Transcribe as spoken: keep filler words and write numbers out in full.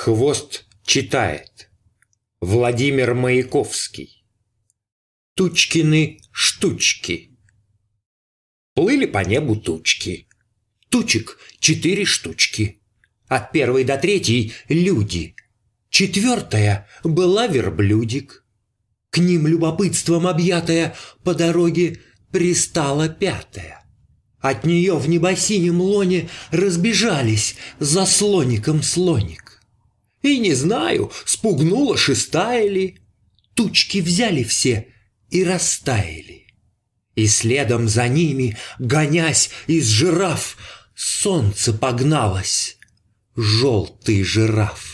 Хвост читает. Владимир Маяковский. Тучкины штучки. Плыли по небу тучки. Тучек четыре штучки. От первой до третьей — люди. Четвертая была верблюдик. К ним любопытством объятая по дороге пристала пятая. От нее в небосинем лоне разбежались за слоником слоник. И не знаю, спугнула шестая ли, тучки взяли все и растаяли. И следом за ними, гонясь из жираф, солнце погналось, желтый жираф.